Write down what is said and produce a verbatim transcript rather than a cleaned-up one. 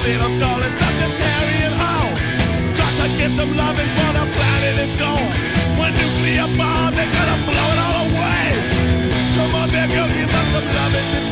little darling, stop this carrying on. Got to get some loving for the planet is gone. One nuclear bomb, they're gonna blow it all away. Come on, there, girl, give us some loving today.